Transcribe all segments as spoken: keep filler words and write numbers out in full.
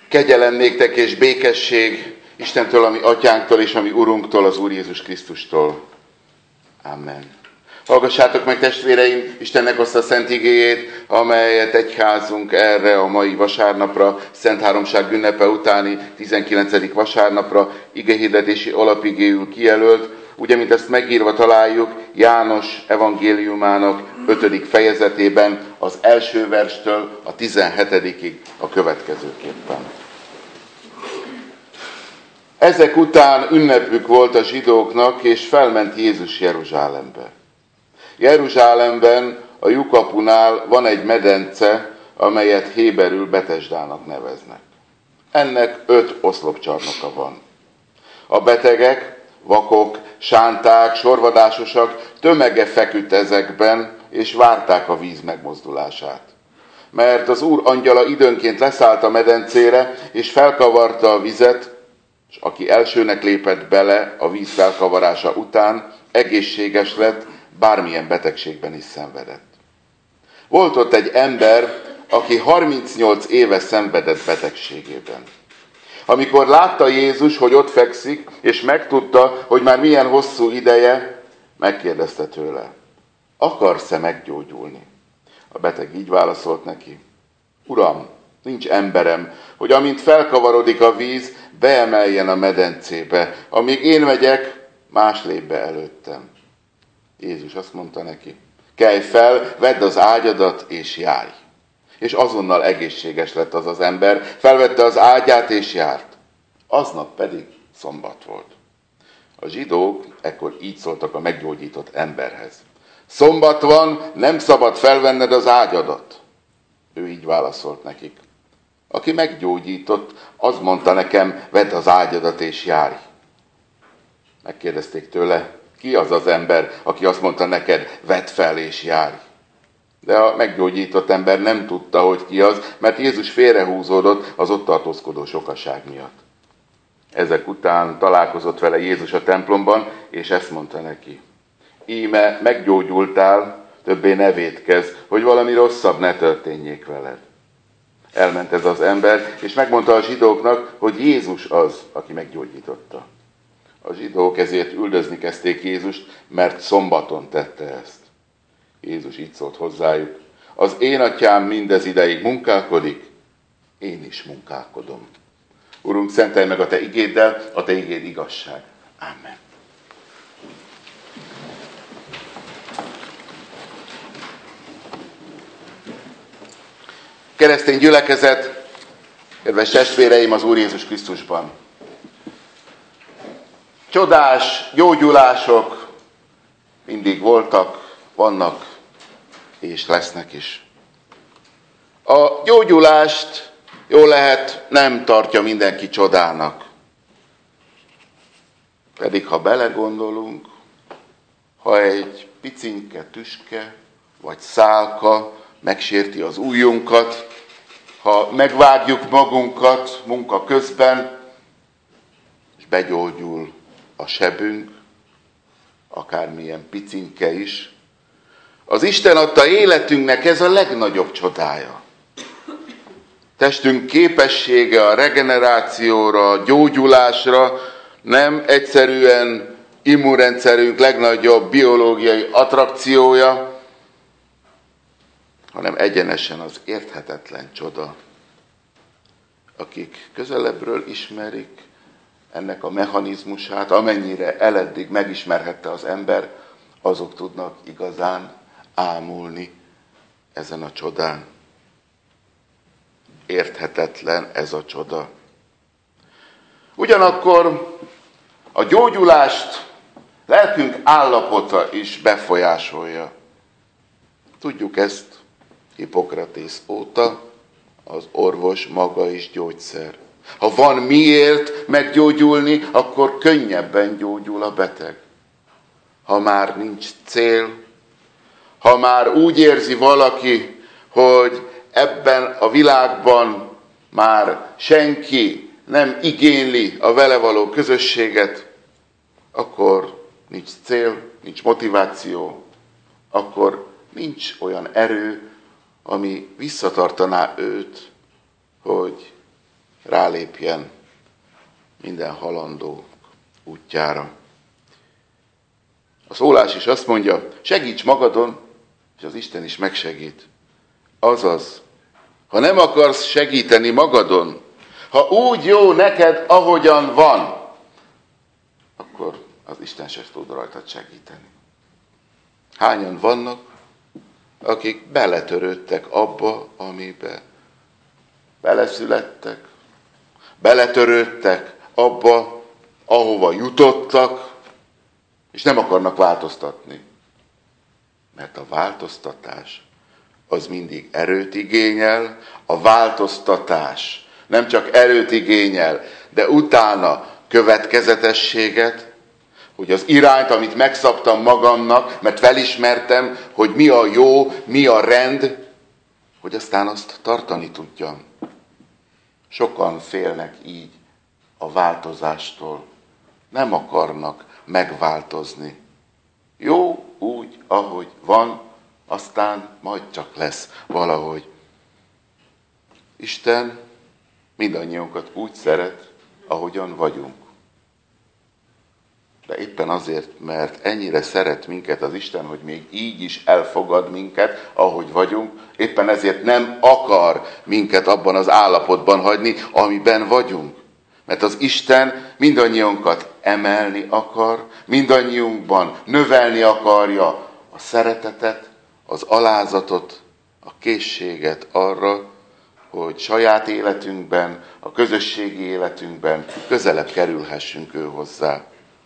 Kegyelem néktek és békesség Istentől, ami atyánktól és ami Urunktól, az Úr Jézus Krisztustól. Amen. Hallgassátok meg, testvéreim, Istennek azt a szent igéjét, amelyet egyházunk erre a mai vasárnapra, Szent Háromság ünnepe utáni tizenkilencedik vasárnapra igehirdetési alapigéül kijelölt, ugye, mint ezt megírva találjuk János evangéliumának ötödik fejezetében, az első verstől a tizenhetedikig a következőképpen. Ezek után ünnepük volt a zsidóknak, és felment Jézus Jeruzsálembe. Jeruzsálemben a lyukapunál van egy medence, amelyet héberül Betesdának neveznek. Ennek öt oszlopcsarnoka van. A betegek, vakok, sánták, sorvadásosak tömege feküdt ezekben, és várták a víz megmozdulását. Mert az Úr angyala időnként leszállt a medencére, és felkavarta a vizet, és aki elsőnek lépett bele a víz felkavarása után, egészséges lett, bármilyen betegségben is szenvedett. Volt ott egy ember, aki harmincnyolc éve szenvedett betegségében. Amikor látta Jézus, hogy ott fekszik, és megtudta, hogy már milyen hosszú ideje, megkérdezte tőle: akarsz-e meggyógyulni? A beteg így válaszolt neki: Uram, nincs emberem, hogy amint felkavarodik a víz, beemeljen a medencébe. Amíg én megyek, más lép be előttem. Jézus azt mondta neki: kelj fel, vedd az ágyadat és járj. És azonnal egészséges lett az az ember, felvette az ágyát és járt. Aznap pedig szombat volt. A zsidók ekkor így szóltak a meggyógyított emberhez: szombat van, nem szabad felvenned az ágyadat. Ő így válaszolt nekik: aki meggyógyított, az mondta nekem, vedd az ágyadat és járj. Megkérdezték tőle: ki az az ember, aki azt mondta neked, vedd fel és járj? De a meggyógyított ember nem tudta, hogy ki az, mert Jézus félrehúzódott az ott tartózkodó sokaság miatt. Ezek után találkozott vele Jézus a templomban, és ezt mondta neki: íme meggyógyultál, többé ne vétkezz, hogy valami rosszabb ne történjék veled. Elment ez az ember, és megmondta a zsidóknak, hogy Jézus az, aki meggyógyította. A zsidók ezért üldözni kezdték Jézust, mert szombaton tette ezt. Jézus így szólt hozzájuk: az én atyám mindez ideig munkálkodik, én is munkálkodom. Urunk, szentelj meg a te igéddel, a te igéd igazság. Amen. Keresztény gyülekezet, kedves testvéreim az Úr Jézus Krisztusban! Csodás gyógyulások mindig voltak, vannak és lesznek is. A gyógyulást jól lehet nem tartja mindenki csodának. Pedig ha belegondolunk, ha egy picinke tüske vagy szálka megsérti az ujjunkat, ha megvágjuk magunkat munka közben, és begyógyul a sebünk, akármilyen picinke is, az Isten adta életünknek ez a legnagyobb csodája. Testünk képessége a regenerációra, a gyógyulásra nem egyszerűen immunrendszerünk legnagyobb biológiai attrakciója, hanem egyenesen az érthetetlen csoda. Akik közelebbről ismerik ennek a mechanizmusát, amennyire eleddig megismerhette az ember, azok tudnak igazán ámulni ezen a csodán. Érthetetlen ez a csoda. Ugyanakkor a gyógyulást lelkünk állapota is befolyásolja. Tudjuk ezt Hippokratész óta, az orvos maga is gyógyszer. Ha van miért meggyógyulni, akkor könnyebben gyógyul a beteg. Ha már nincs cél, ha már úgy érzi valaki, hogy ebben a világban már senki nem igényli a vele való közösséget, akkor nincs cél, nincs motiváció, akkor nincs olyan erő, ami visszatartaná őt, hogy rálépjen minden halandó útjára. A szólás is azt mondja, segíts magadon, és az Isten is megsegít. Azaz, ha nem akarsz segíteni magadon, ha úgy jó neked, ahogyan van, akkor az Isten se tud rajtad segíteni. Hányan vannak, akik beletörődtek abba, amibe beleszülettek, beletörődtek abba, ahova jutottak, és nem akarnak változtatni. Mert a változtatás az mindig erőt igényel, a változtatás nem csak erőt igényel, de utána következetességet, hogy az irányt, amit megszabtam magamnak, mert felismertem, hogy mi a jó, mi a rend, hogy aztán azt tartani tudjam. Sokan félnek így a változástól. Nem akarnak megváltozni. Jó úgy, ahogy van, aztán majd csak lesz valahogy. Isten mindannyiunkat úgy szeret, ahogyan vagyunk. De éppen azért, mert ennyire szeret minket az Isten, hogy még így is elfogad minket, ahogy vagyunk, éppen ezért nem akar minket abban az állapotban hagyni, amiben vagyunk. Mert az Isten mindannyiunkat emelni akar, mindannyiunkban növelni akarja a szeretetet, az alázatot, a készséget arra, hogy saját életünkben, a közösségi életünkben közelebb kerülhessünk ő hozzá.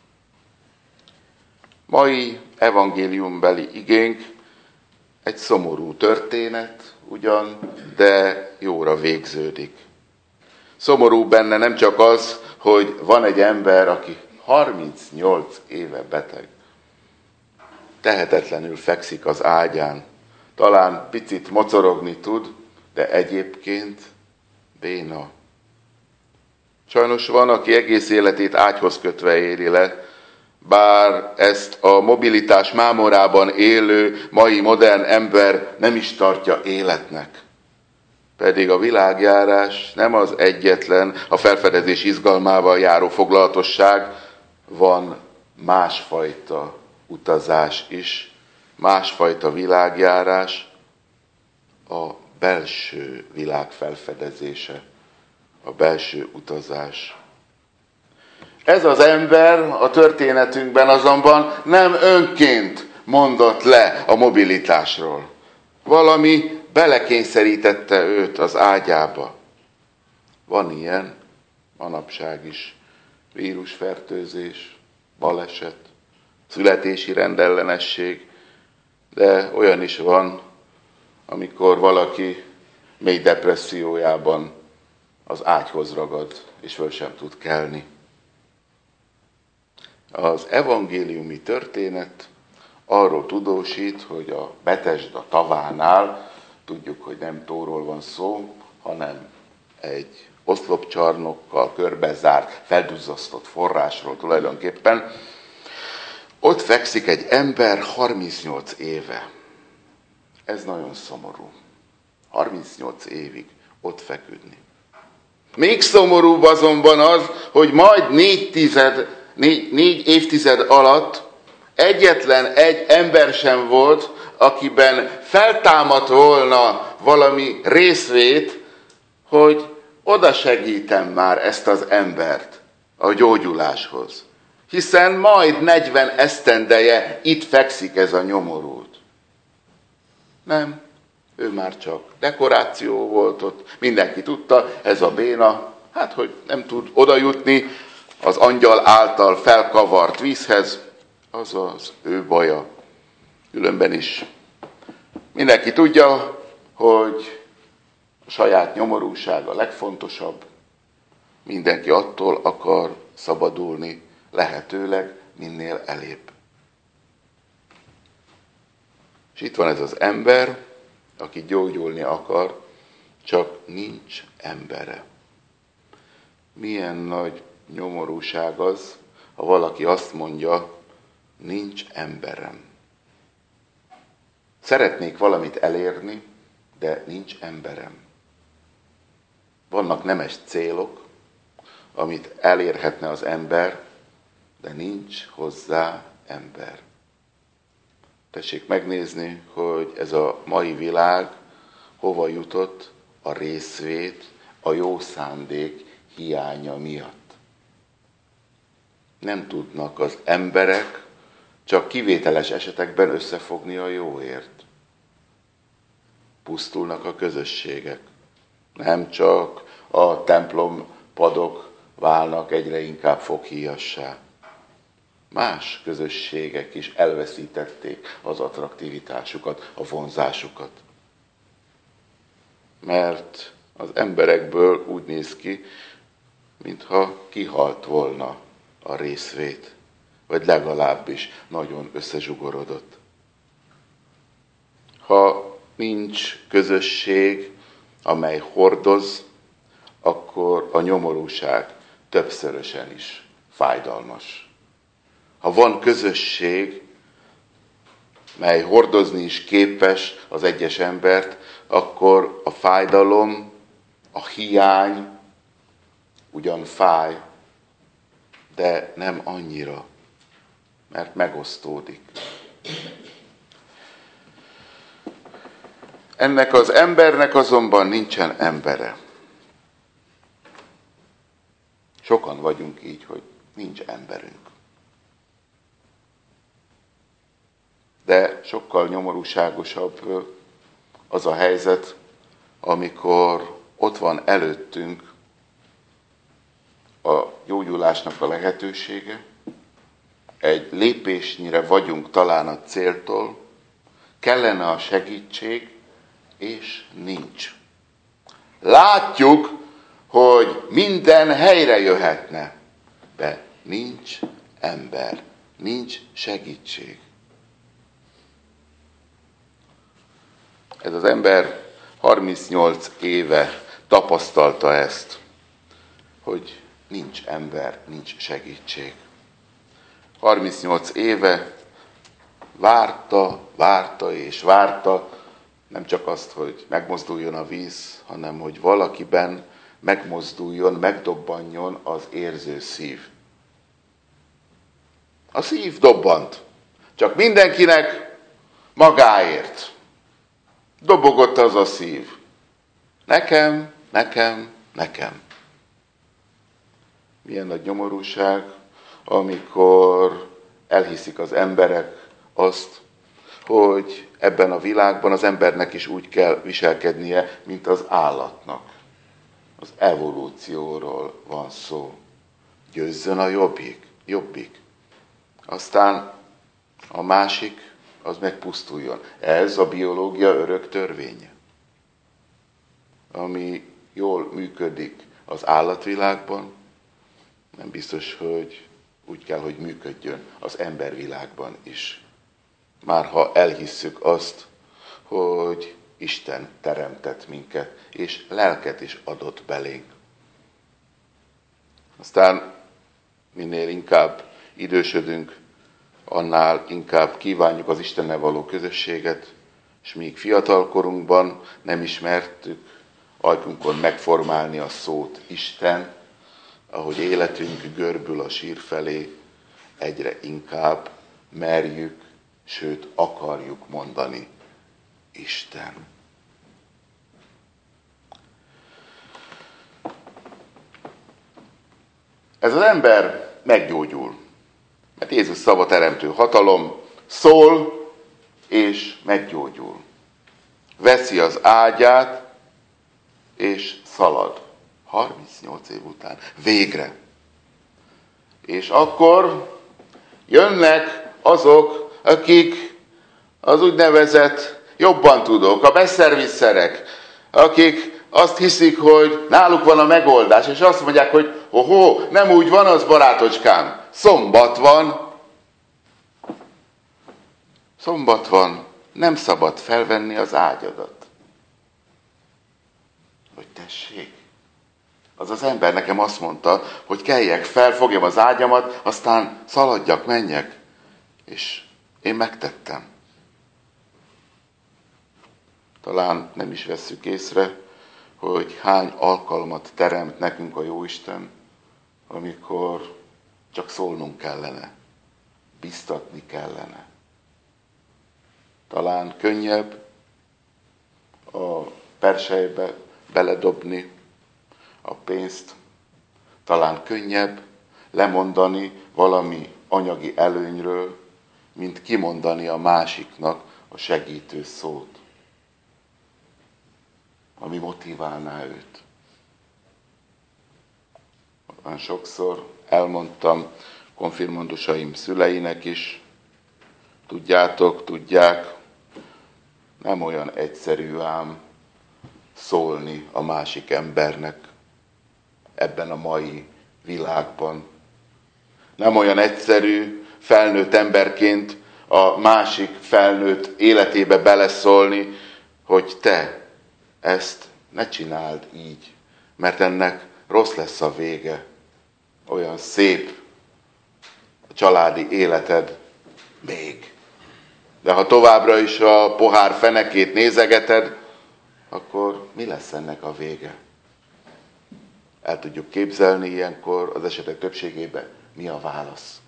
Mai evangéliumbeli igénk egy szomorú történet ugyan, de jóra végződik. Szomorú benne nem csak az, hogy van egy ember, aki harmincnyolc éve beteg. Tehetetlenül fekszik az ágyán. Talán picit mocorogni tud, de egyébként béna. Sajnos van, aki egész életét ágyhoz kötve éli le, bár ezt a mobilitás mámorában élő mai modern ember nem is tartja életnek. Pedig a világjárás nem az egyetlen, a felfedezés izgalmával járó foglalatosság, van másfajta utazás is, másfajta világjárás, a belső világ felfedezése, a belső utazás. Ez az ember a történetünkben azonban nem önként mondott le a mobilitásról. Valami belekényszerítette őt az ágyába. Van ilyen, manapság is, vírusfertőzés, baleset, születési rendellenesség, de olyan is van, amikor valaki mély depressziójában az ágyhoz ragad, és föl sem tud kelni. Az evangéliumi történet arról tudósít, hogy a Betesda tavánál, tudjuk, hogy nem tóról van szó, hanem egy oszlopcsarnokkal körbezárt, felduzzasztott forrásról tulajdonképpen. Ott fekszik egy ember harmincnyolc éve. Ez nagyon szomorú. harmincnyolc évig ott feküdni. Még szomorúbb azonban az, hogy majd négy, tized, négy, négy évtized alatt egyetlen egy ember sem volt, akiben feltámadt volna valami részvét, hogy oda segítem már ezt az embert a gyógyuláshoz. Hiszen majd negyven esztendeje itt fekszik ez a nyomorult. Nem, ő már csak dekoráció volt ott, mindenki tudta, ez a béna, hát hogy nem tud oda jutni az angyal által felkavart vízhez, az az ő baja. Különben is mindenki tudja, hogy a saját nyomorúság a legfontosabb. Mindenki attól akar szabadulni, lehetőleg minél elébb. És itt van ez az ember, aki gyógyulni akar, csak nincs embere. Milyen nagy nyomorúság az, ha valaki azt mondja, nincs emberem. Szeretnék valamit elérni, de nincs emberem. Vannak nemes célok, amit elérhetne az ember, de nincs hozzá ember. Tessék megnézni, hogy ez a mai világ hova jutott a részvét, a jó szándék hiánya miatt. Nem tudnak az emberek csak kivételes esetekben összefogni a jóért. Pusztulnak a közösségek. Nem csak a templom padok válnak egyre inkább foghíjassá. Más közösségek is elveszítették az attraktivitásukat, a vonzásukat. Mert az emberekből úgy néz ki, mintha kihalt volna a részvét, vagy legalábbis nagyon összezsugorodott. Ha nincs közösség, amely hordoz, akkor a nyomorúság többszörösen is fájdalmas. Ha van közösség, mely hordozni is képes az egyes embert, akkor a fájdalom, a hiány ugyan fáj, de nem annyira, mert megosztódik. Ennek az embernek azonban nincsen embere. Sokan vagyunk így, hogy nincs emberünk. De sokkal nyomorúságosabb az a helyzet, amikor ott van előttünk a gyógyulásnak a lehetősége, egy lépésnyire vagyunk talán a céltól, kellene a segítség, és nincs. Látjuk, hogy minden helyre jöhetne, de nincs ember, nincs segítség. Ez az ember harmincnyolc éve tapasztalta ezt, hogy nincs ember, nincs segítség. harmincnyolc éve várta, várta és várta, nem csak azt, hogy megmozduljon a víz, hanem hogy valakiben megmozduljon, megdobbanjon az érző szív. A szív dobbant, csak mindenkinek magáért. Dobogott az a szív. Nekem, nekem, nekem. Milyen nagy nyomorúság, amikor elhiszik az emberek azt, hogy ebben a világban az embernek is úgy kell viselkednie, mint az állatnak. Az evolúcióról van szó. Győzzön a jobbik, jobbik. Aztán a másik, az megpusztuljon. Ez a biológia örök törvénye. Ami jól működik az állatvilágban, nem biztos, hogy úgy kell, hogy működjön az embervilágban is. Már ha elhisszük azt, hogy Isten teremtett minket, és lelket is adott belénk. Aztán minél inkább idősödünk, annál inkább kívánjuk az Istennel való közösséget, és míg fiatalkorunkban nem ismertük ajkunkon megformálni a szót Isten, ahogy életünk görbül a sír felé, egyre inkább merjük, sőt akarjuk mondani Isten. Ez az ember meggyógyul, mert Jézus szava teremtő hatalom szól és meggyógyul. Veszi az ágyát és szalad. harmincnyolc év után. Végre. És akkor jönnek azok, akik az úgynevezett jobban tudók, a besszervisszerek, akik azt hiszik, hogy náluk van a megoldás, és azt mondják, hogy ohó, nem úgy van az, barátocskám, szombat van. Szombat van, nem szabad felvenni az ágyadat. Hogy tessék, az az ember nekem azt mondta, hogy keljek fel, fogjam az ágyamat, aztán szaladjak, menjek. És én megtettem. Talán nem is vesszük észre, hogy hány alkalmat teremt nekünk a Jóisten, amikor csak szólnunk kellene, biztatni kellene. Talán könnyebb a perselybe beledobni a pénzt, talán könnyebb lemondani valami anyagi előnyről, mint kimondani a másiknak a segítő szót, ami motiválná őt. Olyan sokszor elmondtam konfirmandusaim szüleinek is, tudjátok, tudják, nem olyan egyszerű ám szólni a másik embernek ebben a mai világban. Nem olyan egyszerű felnőtt emberként a másik felnőtt életébe beleszólni, hogy te ezt ne csináld így, mert ennek rossz lesz a vége. Olyan szép a családi életed még. De ha továbbra is a pohár fenekét nézegeted, akkor mi lesz ennek a vége? El tudjuk képzelni ilyenkor az esetek többségében, mi a válasz.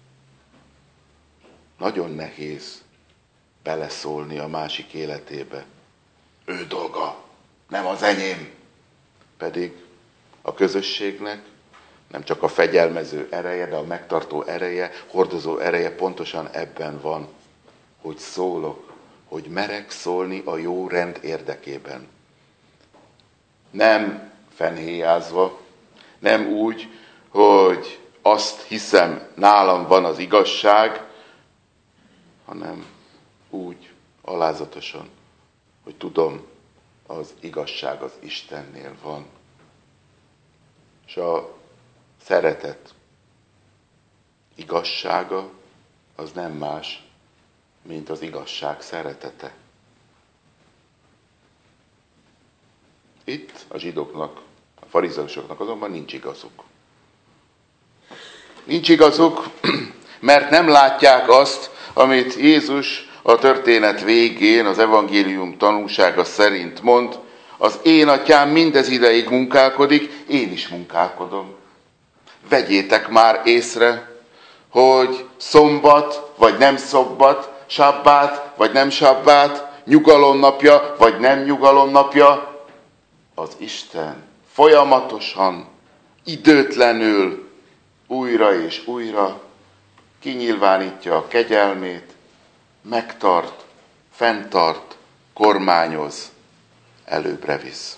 Nagyon nehéz beleszólni a másik életébe. Ő dolga, nem az enyém. Pedig a közösségnek nem csak a fegyelmező ereje, de a megtartó ereje, hordozó ereje pontosan ebben van, hogy szólok, hogy merek szólni a jó rend érdekében. Nem fenhéjázva, nem úgy, hogy azt hiszem, nálam van az igazság, hanem úgy, alázatosan, hogy tudom, az igazság az Istennél van. És a szeretet igazsága az nem más, mint az igazság szeretete. Itt a zsidóknak, a farizeusoknak azonban nincs igazuk. Nincs igazuk, mert nem látják azt, amit Jézus a történet végén, az evangélium tanúsága szerint mond, az én atyám mindez ideig munkálkodik, én is munkálkodom. Vegyétek már észre, hogy szombat vagy nem szombat, sabbát vagy nem sabbát, nyugalomnapja vagy nem nyugalomnapja, az Isten folyamatosan, időtlenül, újra és újra kinyilvánítja a kegyelmét, megtart, fenntart, kormányoz, előbbre visz.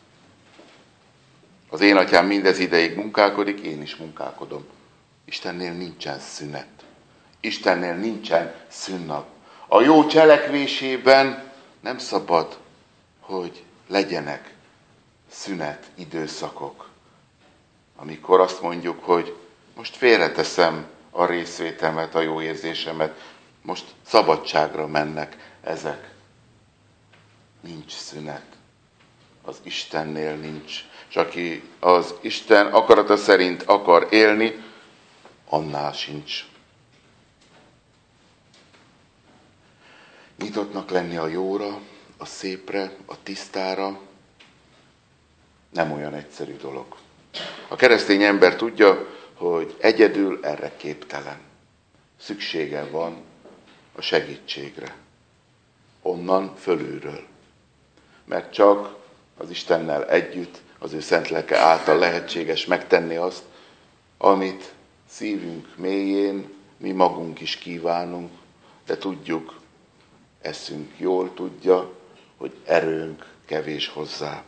Az én atyám mindez ideig munkálkodik, én is munkálkodom. Istennél nincsen szünet. Istennél nincsen szünnap. A jó cselekvésében nem szabad, hogy legyenek szünet időszakok, amikor azt mondjuk, hogy most félreteszem a részvétemet, a jó érzésemet, most szabadságra mennek ezek. Nincs szünet. Az Istennél nincs. És aki az Isten akarata szerint akar élni, annál sincs. Nyitottnak lenni a jóra, a szépre, a tisztára nem olyan egyszerű dolog. A keresztény ember tudja, hogy egyedül erre képtelen. Szüksége van a segítségre. Onnan fölülről. Mert csak az Istennel együtt, az ő szent lelke által lehetséges megtenni azt, amit szívünk mélyén mi magunk is kívánunk, de tudjuk, eszünk jól tudja, hogy erőnk kevés hozzá.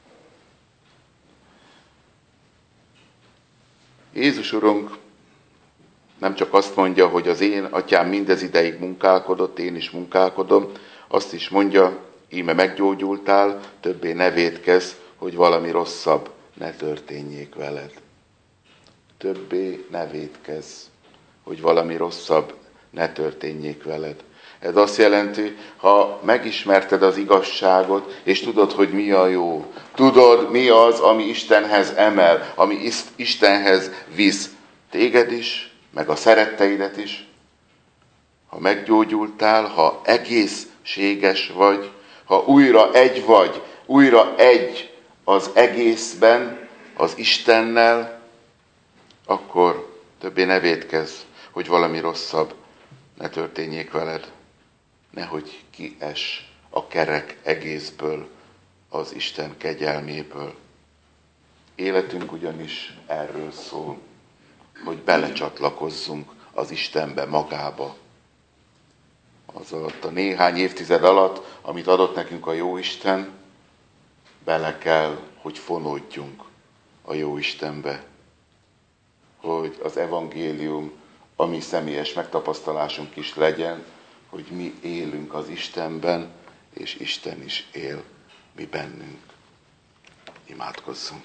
Jézus Urunk nem csak azt mondja, hogy az én atyám mindez ideig munkálkodott, én is munkálkodom, azt is mondja, íme meggyógyultál, többé ne vétkezz, hogy valami rosszabb ne történjék veled. Többé ne vétkezz, hogy valami rosszabb ne történjék veled. Ez azt jelenti, ha megismerted az igazságot, és tudod, hogy mi a jó, tudod, mi az, ami Istenhez emel, ami Istenhez visz téged is, meg a szeretteidet is, ha meggyógyultál, ha egészséges vagy, ha újra egy vagy, újra egy az egészben, az Istennel, akkor többé ne vétkezz, hogy valami rosszabb ne történjék veled. Nehogy kiess a kerek egészből, az Isten kegyelméből. Életünk ugyanis erről szól, hogy belecsatlakozzunk az Istenbe, magába. Az alatt a néhány évtized alatt, amit adott nekünk a Jóisten, bele kell, hogy fonódjunk a Jóistenbe. Hogy az evangélium, a mi személyes megtapasztalásunk is legyen, hogy mi élünk az Istenben, és Isten is él mi bennünk. Imádkozzunk!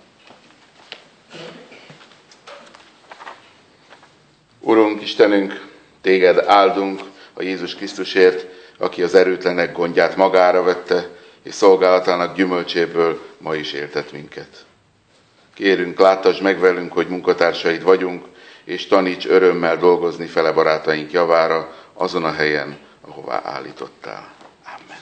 Urunk, Istenünk, Téged áldunk a Jézus Krisztusért, aki az erőtlenek gondját magára vette, és szolgálatának gyümölcséből ma is éltet minket. Kérünk, láttasd meg velünk, hogy munkatársaid vagyunk, és taníts örömmel dolgozni fele barátaink javára azon a helyen, ahová állítottál. Amen.